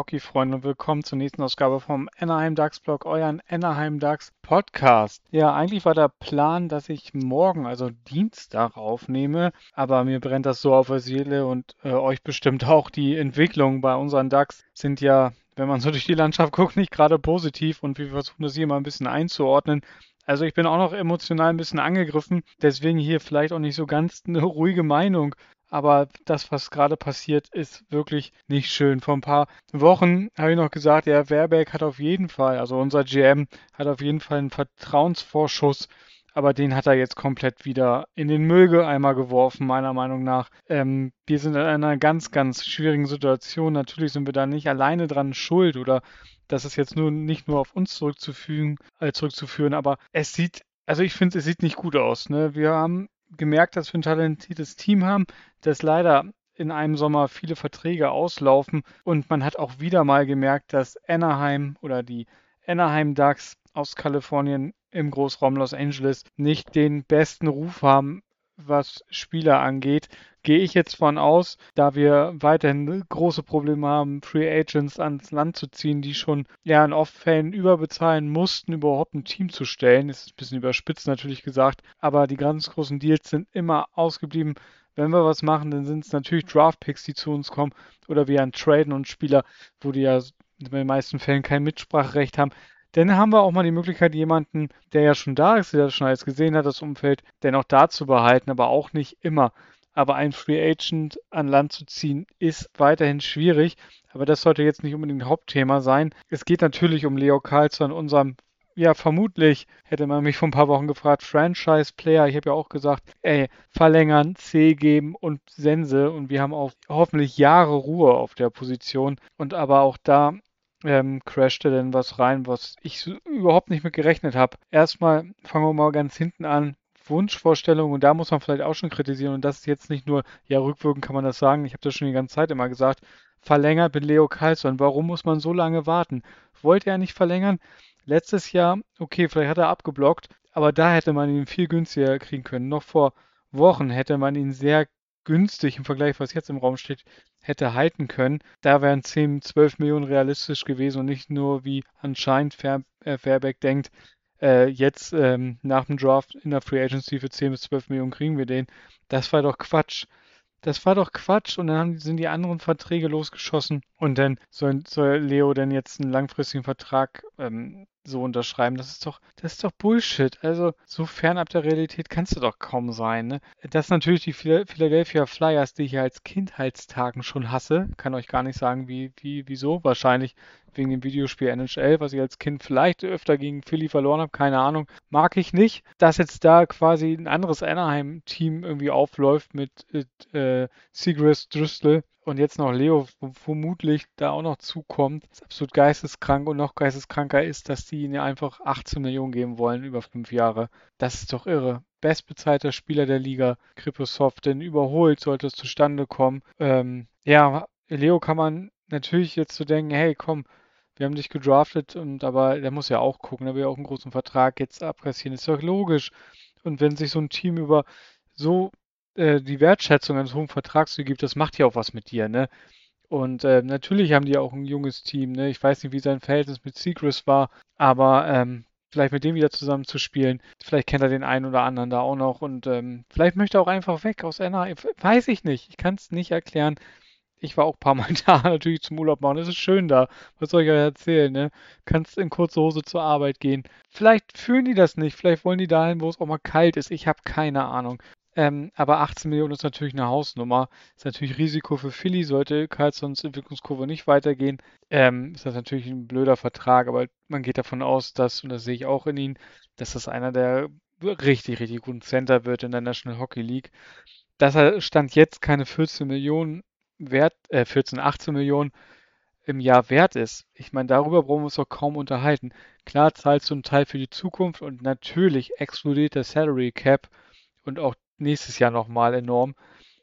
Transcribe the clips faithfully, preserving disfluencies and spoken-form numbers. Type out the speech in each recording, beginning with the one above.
Hockey-Freunde und willkommen zur nächsten Ausgabe vom Anaheim Ducks Blog, euren Anaheim Ducks Podcast. Ja, eigentlich war der Plan, dass ich morgen, also Dienstag, aufnehme, aber mir brennt das so auf der Seele und äh, euch bestimmt auch. Die Entwicklungen bei unseren Ducks sind ja, wenn man so durch die Landschaft guckt, nicht gerade positiv und wir versuchen das hier mal ein bisschen einzuordnen. Also ich bin auch noch emotional ein bisschen angegriffen, deswegen hier vielleicht auch nicht so ganz eine ruhige Meinung. Aber das, was gerade passiert, ist wirklich nicht schön. Vor ein paar Wochen habe ich noch gesagt, ja, Verbeek hat auf jeden Fall, also unser G M, hat auf jeden Fall einen Vertrauensvorschuss. Aber den hat er jetzt komplett wieder in den Mülleimer geworfen, meiner Meinung nach. Ähm, wir sind in einer ganz, ganz schwierigen Situation. Natürlich sind wir da nicht alleine dran schuld oder das ist jetzt nur nicht nur auf uns zurückzuführen, äh, zurückzuführen, aber es sieht, also ich finde, es sieht nicht gut aus. Ne? Wir haben gemerkt, dass wir ein talentiertes Team haben, das leider in einem Sommer viele Verträge auslaufen und man hat auch wieder mal gemerkt, dass Anaheim oder die Anaheim Ducks aus Kalifornien im Großraum Los Angeles nicht den besten Ruf haben, was Spieler angeht. Gehe ich jetzt von aus, da wir weiterhin große Probleme haben, Free Agents ans Land zu ziehen, die schon ja einen Off-Fan überbezahlen mussten, überhaupt ein Team zu stellen. Das ist ein bisschen überspitzt natürlich gesagt, aber die ganz großen Deals sind immer ausgeblieben. Wenn wir was machen, dann sind es natürlich Draft-Picks, die zu uns kommen oder wir an Traden und Spieler, wo die ja in den meisten Fällen kein Mitspracherecht haben. Dann haben wir auch mal die Möglichkeit, jemanden, der ja schon da ist, der das schon alles gesehen hat, das Umfeld, dennoch da zu behalten, aber auch nicht immer. Aber einen Free Agent an Land zu ziehen, ist weiterhin schwierig. Aber das sollte jetzt nicht unbedingt ein Hauptthema sein. Es geht natürlich um Leo Carlsson, unserem, ja, vermutlich, hätte man mich vor ein paar Wochen gefragt, Franchise-Player. Ich habe ja auch gesagt, ey, verlängern, C geben und Sense. Und wir haben auch hoffentlich Jahre Ruhe auf der Position. Und aber auch da ähm, crashte denn was rein, was ich so überhaupt nicht mit gerechnet habe. Erstmal fangen wir mal ganz hinten an. Wunschvorstellung und da muss man vielleicht auch schon kritisieren und das ist jetzt nicht nur, ja, rückwirkend kann man das sagen, ich habe das schon die ganze Zeit immer gesagt, verlängert mit Leo Carlsson. Warum muss man so lange warten? Wollte er nicht verlängern? Letztes Jahr, okay, vielleicht hat er abgeblockt, aber da hätte man ihn viel günstiger kriegen können. Noch vor Wochen hätte man ihn sehr günstig im Vergleich, was jetzt im Raum steht, hätte halten können. Da wären zehn, zwölf Millionen realistisch gewesen und nicht nur, wie anscheinend Fair, äh, Fairback denkt, äh, jetzt ähm, nach dem Draft in der Free Agency für zehn bis zwölf Millionen kriegen wir den. Das war doch Quatsch. Das war doch Quatsch und dann haben, sind die anderen Verträge losgeschossen und dann soll, soll Leo denn jetzt einen langfristigen Vertrag ähm, so unterschreiben. Das ist doch, das ist doch Bullshit. Also so fernab der Realität kannst du doch kaum sein. Ne? Das sind natürlich die Phila- Philadelphia Flyers, die ich ja als Kindheitstagen schon hasse. Kann euch gar nicht sagen, wie, wie, wieso. Wahrscheinlich wegen dem Videospiel N H L, was ich als Kind vielleicht öfter gegen Philly verloren habe. Keine Ahnung. Mag ich nicht. Dass jetzt da quasi ein anderes Anaheim-Team irgendwie aufläuft mit äh, Segrist Driscoll und jetzt noch Leo vermutlich da auch noch zukommt, ist absolut geisteskrank und noch geisteskranker ist, dass die ihnen ja einfach achtzehn Millionen geben wollen über fünf Jahre. Das ist doch irre. Bestbezahlter Spieler der Liga, Kriposov, denn überholt sollte es zustande kommen. Ähm, ja, Leo kann man natürlich jetzt so denken, hey, komm, wir haben dich gedraftet und aber der muss ja auch gucken, der will ja auch einen großen Vertrag jetzt abkassieren, ist doch logisch. Und wenn sich so ein Team über so äh, die Wertschätzung eines hohen Vertrags zu gibt, das macht ja auch was mit dir, ne? Und äh, natürlich haben die auch ein junges Team, ne? Ich weiß nicht, wie sein Verhältnis mit Seacrest war, aber ähm, vielleicht mit dem wieder zusammen zu spielen, vielleicht kennt er den einen oder anderen da auch noch und ähm, vielleicht möchte er auch einfach weg aus N H L, weiß ich nicht, ich kann es nicht erklären. Ich war auch ein paar Mal da, natürlich zum Urlaub machen. Es ist schön da. Was soll ich euch erzählen, ne? Kannst in kurzer Hose zur Arbeit gehen. Vielleicht fühlen die das nicht. Vielleicht wollen die dahin, wo es auch mal kalt ist. Ich habe keine Ahnung. Ähm, aber achtzehn Millionen ist natürlich eine Hausnummer. Ist natürlich Risiko für Philly, sollte Carlsons Entwicklungskurve nicht weitergehen. Ähm, ist das natürlich ein blöder Vertrag, aber man geht davon aus, dass, und das sehe ich auch in ihm, dass das einer der richtig, richtig guten Center wird in der National Hockey League. Dass er Stand jetzt keine vierzehn Millionen wert, äh, vierzehn, achtzehn Millionen im Jahr wert ist. Ich meine, darüber brauchen wir uns doch kaum unterhalten. Klar zahlst du einen Teil für die Zukunft und natürlich explodiert der Salary Cap und auch nächstes Jahr nochmal enorm.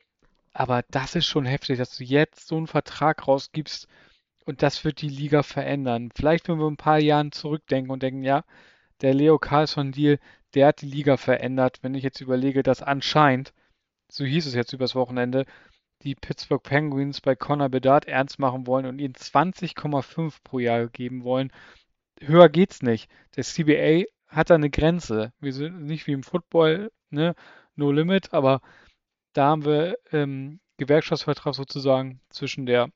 Aber das ist schon heftig, dass du jetzt so einen Vertrag rausgibst und das wird die Liga verändern. Vielleicht, wenn wir ein paar Jahren zurückdenken und denken, ja, der Leo Carlsson-Deal, der hat die Liga verändert. Wenn ich jetzt überlege, dass anscheinend, so hieß es jetzt übers Wochenende, die Pittsburgh Penguins bei Connor Bedard ernst machen wollen und ihnen zwanzig Komma fünf pro Jahr geben wollen. Höher geht's nicht. Der C B A hat da eine Grenze. Wir sind nicht wie im Football, ne, no limit, aber da haben wir ähm, Gewerkschaftsvertrag sozusagen zwischen der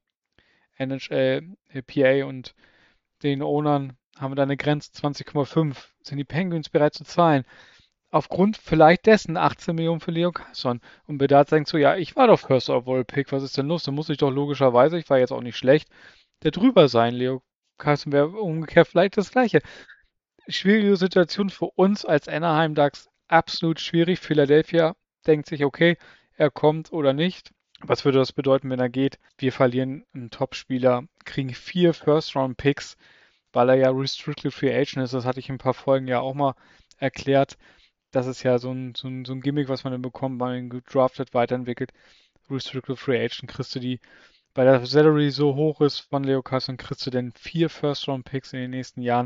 N H L, der P A und den Ownern, haben wir da eine Grenze zwanzig Komma fünf. Sind die Penguins bereit zu zahlen? Aufgrund vielleicht dessen achtzehn Millionen für Leo Carlsson. Und Bedard sagt so, ja, ich war doch First Overall Pick, was ist denn los? Da muss ich doch logischerweise, ich war jetzt auch nicht schlecht, der drüber sein. Leo Carlsson wäre umgekehrt vielleicht das Gleiche. Schwierige Situation für uns als Anaheim Ducks, absolut schwierig. Philadelphia denkt sich, okay, er kommt oder nicht. Was würde das bedeuten, wenn er geht? Wir verlieren einen Topspieler, kriegen vier First-Round-Picks, weil er ja Restricted Free Agent ist. Das hatte ich in ein paar Folgen ja auch mal erklärt. Das ist ja so ein, so ein, so ein Gimmick, was man dann bekommt, wenn man ihn gedraftet, weiterentwickelt. Restricted Free Agent kriegst du die, weil der Salary so hoch ist von Leo Carlsson, kriegst du denn vier First-Round-Picks in den nächsten Jahren.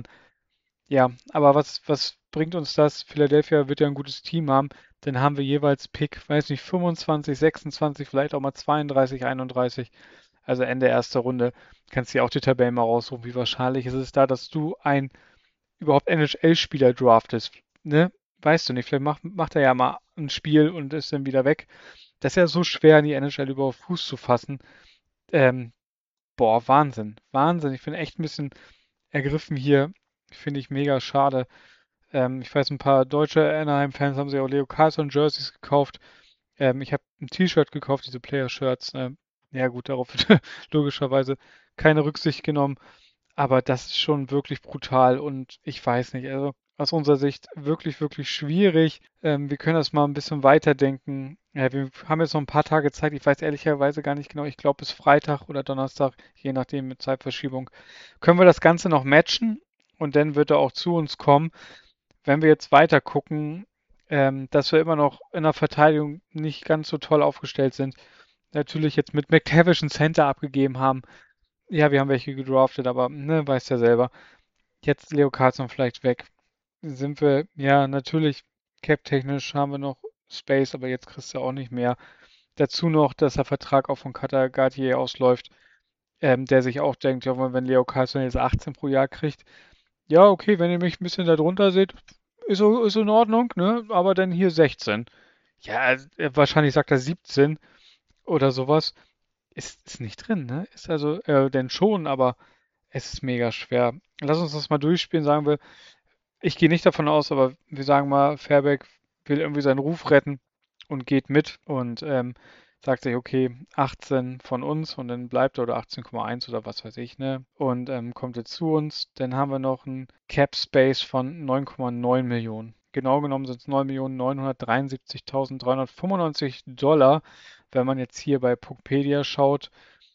Ja, aber was, was bringt uns das? Philadelphia wird ja ein gutes Team haben. Dann haben wir jeweils Pick, weiß nicht, fünfundzwanzig, sechsundzwanzig, vielleicht auch mal zweiunddreißig, einunddreißig. Also Ende erster Runde. Kannst dir auch die Tabellen mal raussuchen. Wie wahrscheinlich ist es da, dass du ein überhaupt N H L-Spieler draftest? Ne? Weißt du nicht. Vielleicht macht, macht er ja mal ein Spiel und ist dann wieder weg. Das ist ja so schwer, in die N H L überhaupt Fuß zu fassen. Ähm, boah, Wahnsinn. Wahnsinn. Ich bin echt ein bisschen ergriffen hier. Finde ich mega schade. Ähm, ich weiß, ein paar deutsche Anaheim-Fans haben sich auch Leo Carlsson Jerseys gekauft. Ähm, ich habe ein T-Shirt gekauft, diese Player-Shirts. Ähm, ja gut, darauf wird logischerweise keine Rücksicht genommen. Aber das ist schon wirklich brutal und ich weiß nicht, also aus unserer Sicht wirklich, wirklich schwierig. Ähm, wir können das mal ein bisschen weiterdenken. Ja, wir haben jetzt noch ein paar Tage Zeit. Ich weiß ehrlicherweise gar nicht genau. Ich glaube, bis Freitag oder Donnerstag, je nachdem mit Zeitverschiebung, können wir das Ganze noch matchen und dann wird er auch zu uns kommen. Wenn wir jetzt weiter gucken, ähm, dass wir immer noch in der Verteidigung nicht ganz so toll aufgestellt sind. Natürlich jetzt mit McTavish ein Center abgegeben haben. Ja, wir haben welche gedraftet, aber ne, weißt ja selber. Jetzt Leo Carlsson vielleicht weg. Sind wir, ja, natürlich, cap-technisch haben wir noch Space, aber jetzt kriegst du auch nicht mehr. Dazu noch, dass der Vertrag auch von Cutter Gauthier ausläuft, ähm, der sich auch denkt, ja, wenn Leo Carlsson jetzt achtzehn pro Jahr kriegt, ja, okay, wenn ihr mich ein bisschen darunter seht, ist, so- ist in Ordnung, ne? Aber dann hier sechzehn. Ja, äh, wahrscheinlich sagt er siebzehn oder sowas. Ist, ist nicht drin, ne? Ist also, äh, denn schon, aber es ist mega schwer. Lass uns das mal durchspielen, sagen wir. Ich gehe nicht davon aus, aber wir sagen mal, Fairback will irgendwie seinen Ruf retten und geht mit und ähm, sagt sich, okay, achtzehn von uns und dann bleibt er oder achtzehn Komma eins oder was weiß ich, ne? Und ähm, kommt jetzt zu uns. Dann haben wir noch einen Cap Space von neun Komma neun Millionen. Genau genommen sind es neun Millionen neunhundertdreiundsiebzigtausenddreihundertfünfundneunzig Dollar, wenn man jetzt hier bei Puckpedia schaut.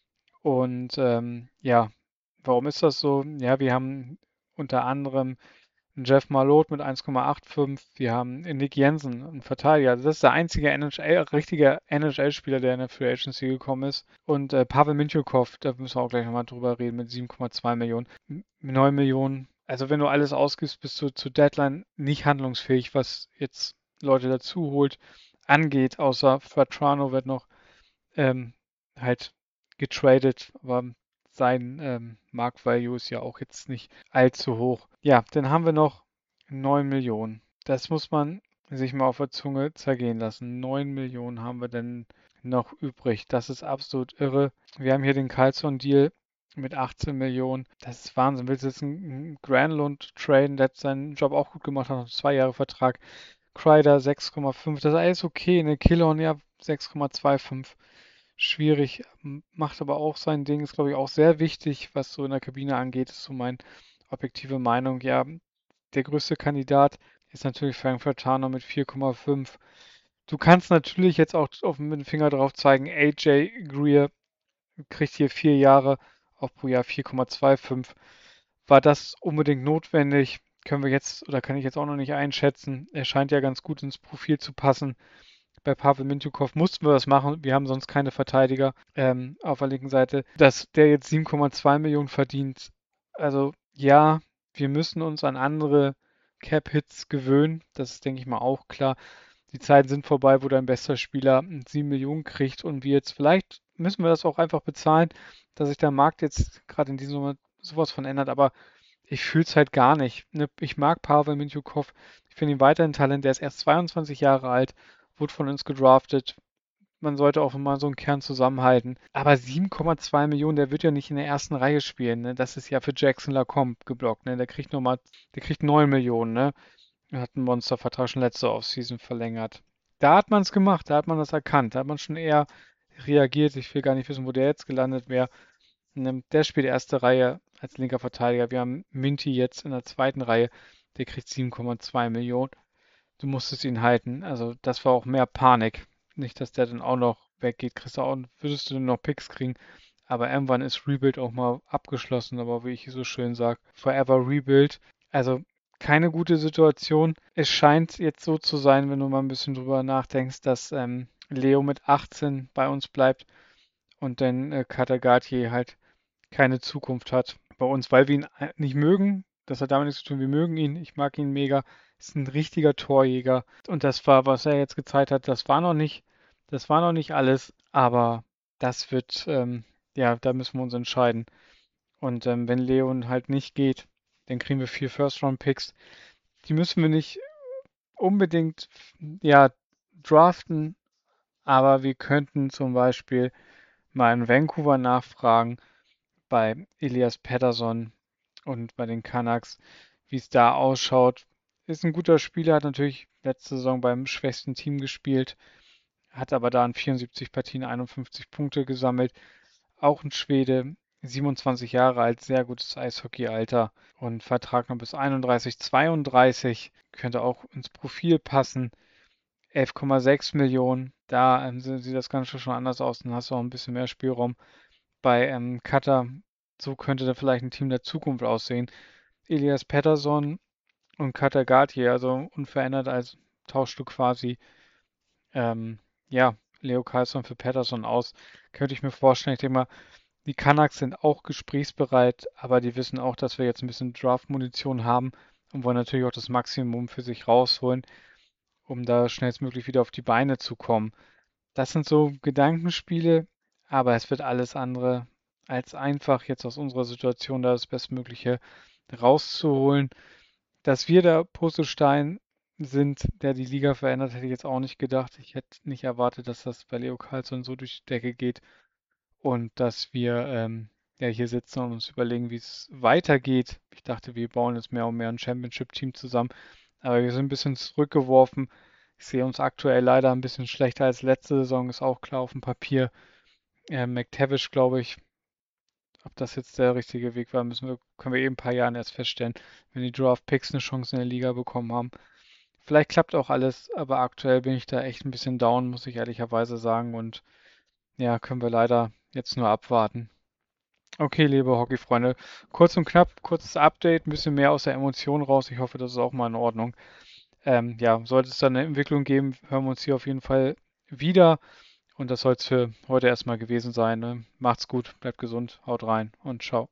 Und ähm, ja, warum ist das so? Ja, wir haben unter anderem Jeff Malott mit eins Komma fünfundachtzig. Wir haben Nick Jensen, ein Verteidiger. Also das ist der einzige N H L, richtige N H L-Spieler, der in der Free Agency gekommen ist. Und äh, Pavel Mintyukov, da müssen wir auch gleich nochmal drüber reden, mit sieben Komma zwei Millionen. M- neun Millionen. Also wenn du alles ausgibst, bist du zur Deadline nicht handlungsfähig, was jetzt Leute dazu holt, angeht. Außer Vatrano wird noch ähm, halt getradet, aber sein ähm, Marktvalue ist ja auch jetzt nicht allzu hoch. Ja, dann haben wir noch neun Millionen. Das muss man sich mal auf der Zunge zergehen lassen. neun Millionen haben wir denn noch übrig. Das ist absolut irre. Wir haben hier den Carlson-Deal mit achtzehn Millionen. Das ist Wahnsinn. Willst du jetzt einen Granlund traden, der hat seinen Job auch gut gemacht, hat noch einen zwei Jahre Vertrag. Kreider sechs Komma fünf, das ist alles okay. Eine Killon, ja, sechs Komma fünfundzwanzig. Schwierig, m- macht aber auch sein Ding, ist glaube ich auch sehr wichtig, was so in der Kabine angeht, ist so meine objektive Meinung. Ja, der größte Kandidat ist natürlich Frank Fratano mit vier Komma fünf. Du kannst natürlich jetzt auch auf, mit dem Finger drauf zeigen, A J Greer kriegt hier vier Jahre, auch pro Jahr vier Komma fünfundzwanzig. War das unbedingt notwendig? Können wir jetzt oder kann ich jetzt auch noch nicht einschätzen. Er scheint ja ganz gut ins Profil zu passen. Bei Pavel Mintyukov mussten wir das machen. Wir haben sonst keine Verteidiger ähm, auf der linken Seite. Dass der jetzt sieben Komma zwei Millionen verdient. Also ja, wir müssen uns an andere Cap-Hits gewöhnen. Das ist, denke ich mal, auch klar. Die Zeiten sind vorbei, wo dein bester Spieler sieben Millionen kriegt und wir jetzt, vielleicht müssen wir das auch einfach bezahlen, dass sich der Markt jetzt gerade in diesem Sommer sowas von ändert, aber ich fühle es halt gar nicht. Ne? Ich mag Pavel Mintyukov, ich finde ihn weiterhin Talent, der ist erst zweiundzwanzig Jahre alt, wurde von uns gedraftet. Man sollte auch mal so einen Kern zusammenhalten. Aber sieben Komma zwei Millionen, der wird ja nicht in der ersten Reihe spielen. Ne? Das ist ja für Jackson Lacombe geblockt. Ne? Der kriegt nochmal, der kriegt neun Millionen. Ne? Er hat einen Monstervertrag schon letzte Offseason verlängert. Da hat man es gemacht, da hat man das erkannt, da hat man schon eher reagiert. Ich will gar nicht wissen, wo der jetzt gelandet wäre. Ne, der spielt erste Reihe als linker Verteidiger. Wir haben Minty jetzt in der zweiten Reihe. Der kriegt sieben Komma zwei Millionen. Du musstest ihn halten. Also das war auch mehr Panik. Nicht, dass der dann auch noch weggeht. Kriegst du auch, würdest du noch Picks kriegen. Aber irgendwann ist Rebuild auch mal abgeschlossen. Aber wie ich so schön sage, Forever Rebuild. Also keine gute Situation. Es scheint jetzt so zu sein, wenn du mal ein bisschen drüber nachdenkst, dass ähm, Leo mit achtzehn bei uns bleibt und dann äh, Katagati halt keine Zukunft hat bei uns, weil wir ihn äh, nicht mögen. Das hat damit nichts zu tun, wir mögen ihn. Ich mag ihn mega. Ist ein richtiger Torjäger. Und das war, was er jetzt gezeigt hat, das war noch nicht, das war noch nicht alles, aber das wird, ähm, ja, da müssen wir uns entscheiden. Und ähm, wenn Leon halt nicht geht, dann kriegen wir vier First-Round-Picks. Die müssen wir nicht unbedingt, ja, draften, aber wir könnten zum Beispiel mal in Vancouver nachfragen, bei Elias Pettersson und bei den Canucks, wie es da ausschaut. Ist ein guter Spieler, hat natürlich letzte Saison beim schwächsten Team gespielt, hat aber da in vierundsiebzig Partien einundfünfzig Punkte gesammelt. Auch ein Schwede, siebenundzwanzig Jahre alt, sehr gutes Eishockey-Alter und Vertrag noch bis einunddreißig, zweiunddreißig, könnte auch ins Profil passen. elf Komma sechs Millionen, da ähm, sieht das Ganze schon anders aus, dann hast du auch ein bisschen mehr Spielraum. Bei ähm, Cutter, so könnte da vielleicht ein Team der Zukunft aussehen. Elias Pettersson und Cutter Gauthier, also unverändert als tauschst du quasi ähm, ja, Leo Carlsson für Pettersson aus. Könnte ich mir vorstellen. Ich denke mal, die Canucks sind auch gesprächsbereit, aber die wissen auch, dass wir jetzt ein bisschen Draft-Munition haben und wollen natürlich auch das Maximum für sich rausholen, um da schnellstmöglich wieder auf die Beine zu kommen. Das sind so Gedankenspiele, aber es wird alles andere als einfach, jetzt aus unserer Situation da das Bestmögliche rauszuholen. Dass wir der Puzzlestein sind, der die Liga verändert, hätte ich jetzt auch nicht gedacht. Ich hätte nicht erwartet, dass das bei Leo Carlsson so durch die Decke geht und dass wir ähm, ja hier sitzen und uns überlegen, wie es weitergeht. Ich dachte, wir bauen jetzt mehr und mehr ein Championship-Team zusammen, aber wir sind ein bisschen zurückgeworfen. Ich sehe uns aktuell leider ein bisschen schlechter als letzte Saison, ist auch klar auf dem Papier. Äh, McTavish, glaube ich, ob das jetzt der richtige Weg war, müssen wir, können wir eben ein paar Jahren erst feststellen, wenn die Draft Picks eine Chance in der Liga bekommen haben. Vielleicht klappt auch alles, aber aktuell bin ich da echt ein bisschen down, muss ich ehrlicherweise sagen. Und ja, können wir leider jetzt nur abwarten. Okay, liebe Hockeyfreunde, kurz und knapp, kurzes Update, ein bisschen mehr aus der Emotion raus. Ich hoffe, das ist auch mal in Ordnung. Ähm, ja, sollte es da eine Entwicklung geben, hören wir uns hier auf jeden Fall wieder. Und das soll es für heute erstmal gewesen sein. Ne? Macht's gut, bleibt gesund, haut rein und ciao.